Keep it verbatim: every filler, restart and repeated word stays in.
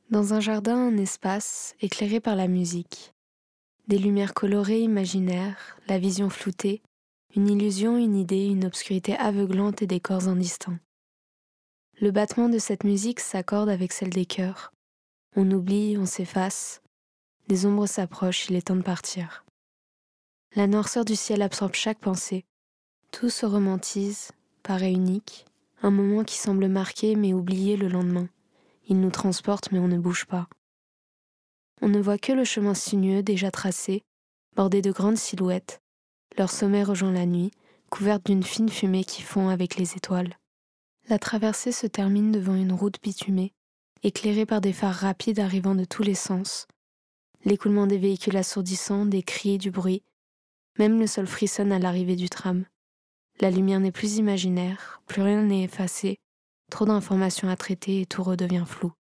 Dans un jardin, un espace éclairé par la musique. Des lumières colorées imaginaires, la vision floutée, une illusion, une idée, une obscurité aveuglante et des corps indistincts. Le battement de cette musique s'accorde avec celle des cœurs. On oublie, on s'efface. Des ombres s'approchent, il est temps de partir. La noirceur du ciel absorbe chaque pensée. Tout se romantise, paraît unique, un moment qui semble marqué mais oublié le lendemain. Il nous transporte mais on ne bouge pas. On ne voit que le chemin sinueux déjà tracé, bordé de grandes silhouettes. Leur sommet rejoint la nuit, couverte d'une fine fumée qui fond avec les étoiles. La traversée se termine devant une route bitumée, éclairée par des phares rapides arrivant de tous les sens. L'écoulement des véhicules assourdissants, des cris, du bruit. Même le sol frissonne à l'arrivée du tram. La lumière n'est plus imaginaire, plus rien n'est effacé. Trop d'informations à traiter et tout redevient flou.